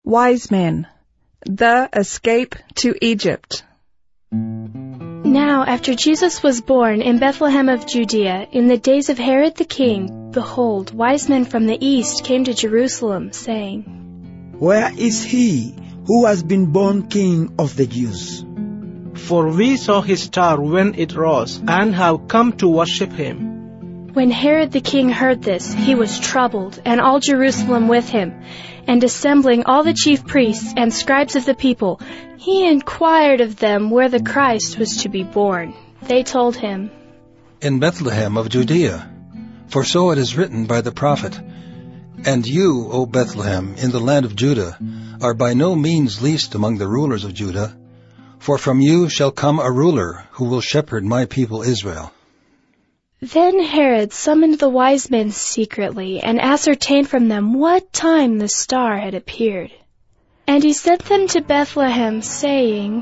Wise men. The escape to Egypt. Now, after Jesus was born in Bethlehem of Judea, in the days of Herod the king, behold, wise men from the east came to Jerusalem, saying, Where is he who has been born King of the Jews? For we saw his star when it rose, and have come to worship him. When Herod the king heard this, he was troubled, and all Jerusalem with him. And assembling all the chief priests and scribes of the people, he inquired of them where the Christ was to be born. They told him, In Bethlehem of Judea, for so it is written by the prophet, And you, O Bethlehem, in the land of Judah, are by no means least among the rulers of Judah, for from you shall come a ruler who will shepherd my people Israel. Then Herod summoned the wise men secretly, and ascertained from them what time the star had appeared. And he sent them to Bethlehem, saying,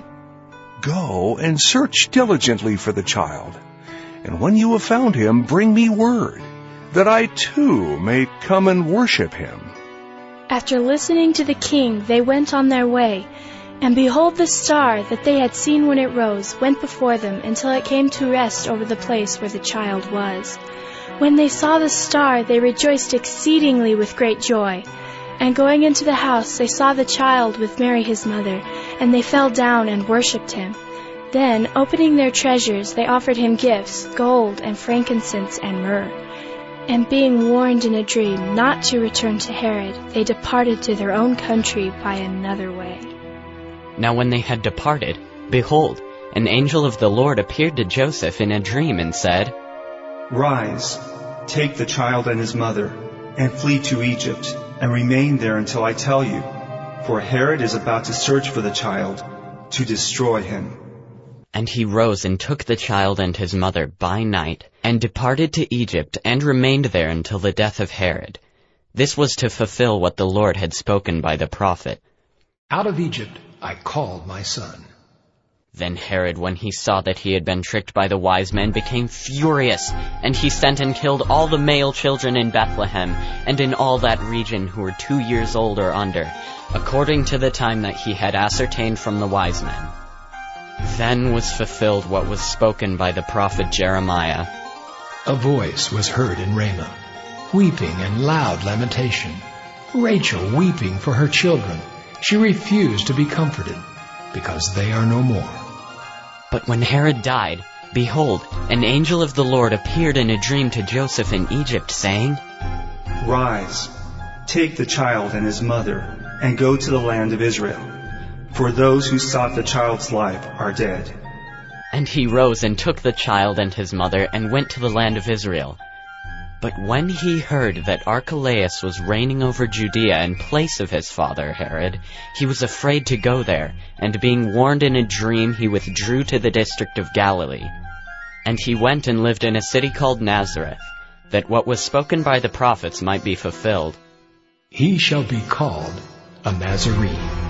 Go and search diligently for the child, and when you have found him, bring me word, that I too may come and worship him. After listening to the king, they went on their way. And behold, the star that they had seen when it rose went before them until it came to rest over the place where the child was. When they saw the star, they rejoiced exceedingly with great joy. And going into the house, they saw the child with Mary his mother, and they fell down and worshipped him. Then, opening their treasures, they offered him gifts, gold and frankincense and myrrh. And being warned in a dream not to return to Herod, they departed to their own country by another way. Now when they had departed, behold, an angel of the Lord appeared to Joseph in a dream and said, Rise, take the child and his mother, and flee to Egypt, and remain there until I tell you, for Herod is about to search for the child, to destroy him. And he rose and took the child and his mother by night, and departed to Egypt, and remained there until the death of Herod. This was to fulfill what the Lord had spoken by the prophet. Out of Egypt I called my son. Then Herod, when he saw that he had been tricked by the wise men, became furious, and he sent and killed all the male children in Bethlehem, and in all that region who were 2 years old or under, according to the time that he had ascertained from the wise men. Then was fulfilled what was spoken by the prophet Jeremiah. A voice was heard in Ramah, weeping and loud lamentation, Rachel weeping for her children. She refused to be comforted, because they are no more. But when Herod died, behold, an angel of the Lord appeared in a dream to Joseph in Egypt, saying, Rise, take the child and his mother, and go to the land of Israel, for those who sought the child's life are dead. And he rose and took the child and his mother, and went to the land of Israel. But when he heard that Archelaus was reigning over Judea in place of his father Herod, he was afraid to go there, and being warned in a dream, he withdrew to the district of Galilee. And he went and lived in a city called Nazareth, that what was spoken by the prophets might be fulfilled. He shall be called a Nazarene.